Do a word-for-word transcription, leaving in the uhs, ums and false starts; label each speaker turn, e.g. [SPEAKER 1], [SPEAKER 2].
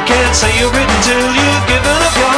[SPEAKER 1] can't say you're written till you've given up your